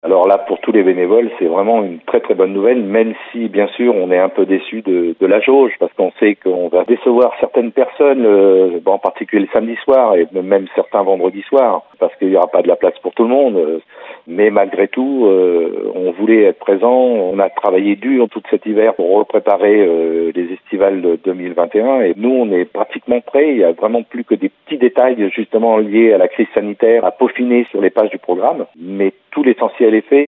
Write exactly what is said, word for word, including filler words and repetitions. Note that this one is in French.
Alors là, pour tous les bénévoles, c'est vraiment une très très bonne nouvelle, même si, bien sûr, on est un peu déçu de, de la jauge, parce qu'on sait qu'on va décevoir certaines personnes, euh, en particulier le samedi soir, et même certains vendredis soirs, parce qu'il n'y aura pas de la place pour tout le monde. Mais malgré tout, euh, on voulait être présent. On a travaillé dur tout cet hiver pour préparer euh, les estivales de deux mille vingt et un, et nous, on est pratiquement prêts. Il y a vraiment plus que des petits détails, justement, liés à la crise sanitaire, à peaufiner sur les pages du programme, mais tout l'essentiel est fait.